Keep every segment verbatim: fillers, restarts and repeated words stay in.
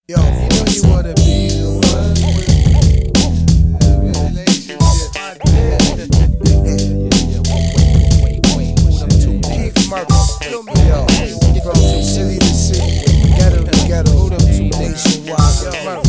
Yo, you know you wanna be the one. Relationship. Keith Murphy. Yo, from city to city, ghetto to ghetto, nationwide.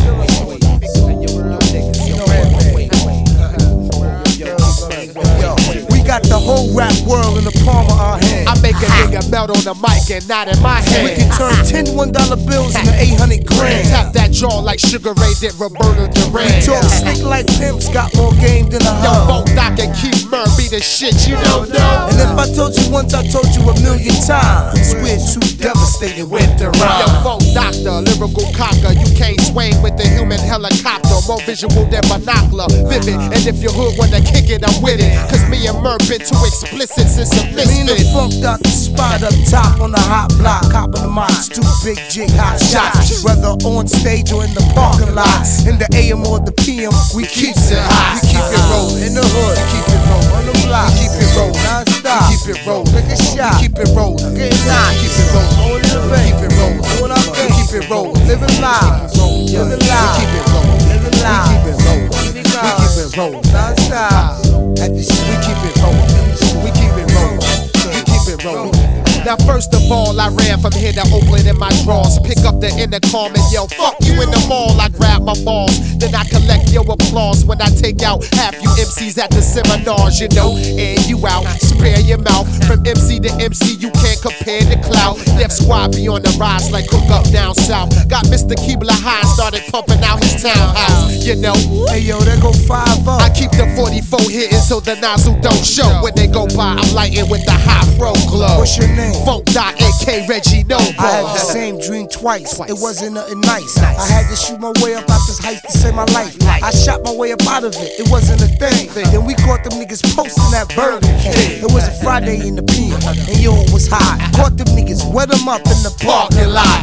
Yo, we got the whole rap world in the palm of our hand. I make a nigga melt on the mic and not in my hand. We can turn ten one dollar bills into eight hundred grand. Tap that jaw like Sugar Ray did Roberto Duran. We talk slick like pimps, got more game than a Yo, hoe. Funk Doc and Keith Murr be the shit you don't know. And if I told you once, I told you a million times. We're too devastated with the rhyme. Yo, Funk Doctor, lyrical cocker, you can't swing with the human helicopter. More visual than binocular, vivid. And if your hood wanna kick it, I'm with it. Cause me and Murr been too explicit since a Me and the misfit. Funk Doctor spot up top on the hot block, copping the mics, two big jig hot shots. Whether on stage or in the parking lot, in the A M or the P M, we keep it hot. We keep it rolling in the hood, we keep it rolling on the block, we keep it rolling non-stop, Keep it rolling. Take a shot, Keep it rolling. get hot, Keep it rolling. going to the bank, Keep it rolling. doing our thing, Keep it rolling. living live, living live, Keep it rolling. living live, Keep it rolling. living We keep it rolling. non-stop. At the shit, We keep it rolling. We keep it rolling. We keep it rolling. Now first of all, I ran from here to Oakland in my drawers. Pick up the intercom and yell, fuck you in the mall. I grab my balls, then I collect your applause when I take out half you M Cs at the seminars, you know. And you out, spare your mouth. From M C to M C, you can't compare the clout. Def Squad be on the rise like Cook Up down south. Got Mister Keebler high, started pumping out his townhouse, you know. Hey yo, there go five oh. I keep the forty-four hitting so the nozzle don't show. When they go by, I'm lighting with the high pro glow. What's your name? Funk Doc, A K Reggie Noble. I had the same dream twice. Twice. It wasn't nothing nice. I had to shoot my way up out this heist to save my life. I shot my way up out of it. It wasn't a thing. Then we caught them niggas posting that Burger King. It was a Friday in the P M, and yo, it was hot. Caught them niggas, wet them up in the parking lot.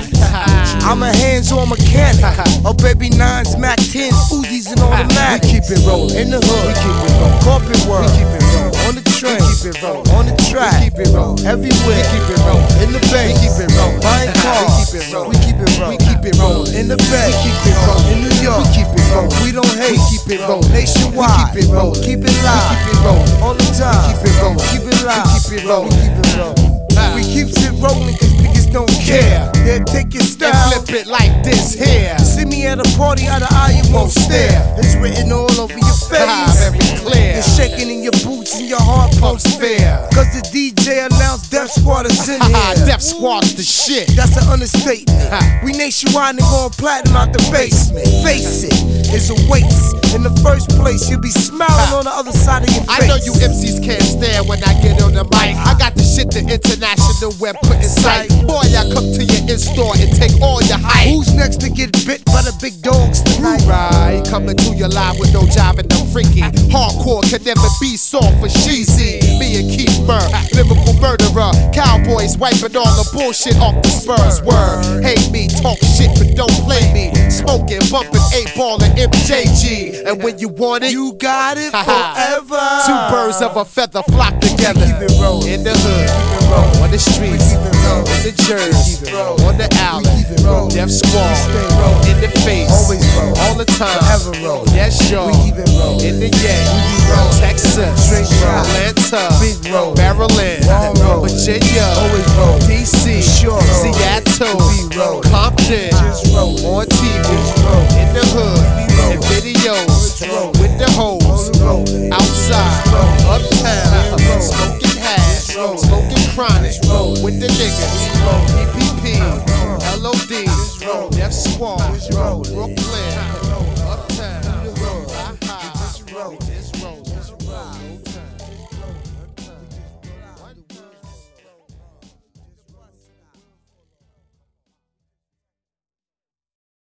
I'm a hands-on mechanic. Oh baby nines, Mac tens, Uzis and automatics. We keep it rolling. In the hood, We keep it rolling. corporate world, We keep it rolling. on the train, We keep it rolling. on the track, We keep it rolling. everywhere, We keep it rolling. in the bank, We keep it rolling. buying cars, We keep it rolling. we keep it We rolling, keep it rolling. in the bay, We keep it rolling. in New York, We keep it rolling. we don't hate, We keep it rolling. nationwide, We keep it rolling. keep it live, We keep it rolling. all the time, Keep it rolling. keep it live, We keep it rolling. we keep it rolling. Ah. We keeps it rolling cause niggas don't care. They'll take your And style. flip it like this here. See me at a party, out of eye you won't stare. It's written all over your Ah, face. very clear. You're shaking in your boots and your heart pumps fair. Cause the D J announced Def Squad is in Haha, here. Def Squad's the shit. That's an understatement. Ha. We nationwide and going platinum out the basement. Face it, it's a waste. In the first place, you'll be smiling Ha. on the other side of your face. I know you M Cs can't stand when I get on the mic. I got the shit the international web put in sight. Boy, I come to your in-store and take all your hype. Who's next to get bit by the big dogs tonight? Right, coming to your live with no jive and no freaky. Hardcore can never be soft for cheesy. Me and Keith Murr, lyrical murderer. Cowboys wiping all the bullshit off the Spurs. Word, hate me, talk shit, but don't play me. Smoking, bumping, eight ball and M J G. And when you want it, You got it Ha-ha. forever. two birds of a feather flock together. Keep it rolling. In the hood, Keep it rolling. on the streets, Keep it rolling. in the jersey, Keep it rolling. on the outlet, We keep it rolling. Def We Squad, stay rolling. in the face, Always rolling. all the time, Forever rolling. yes, sure. We keep it rolling. In the Yang, We keep rolling. Texas, Straight shot. Atlanta, Big rolling. Maryland, Long rolling. Virginia, Always rolling. D C, Sure rolling. Seattle, We rolling. Compton, Just rolling. on T V, Just rolling. in the hood, We rolling. in videos, Just rolling. with the hoes, Always rolling. outside, rolling. uptown, rolling. smoking hash, Just rolling. smoking chronic, Just rolling. with the niggas, rolling. P P P, L O D, Just rolling. Def Squad, Just rolling. Brooklyn.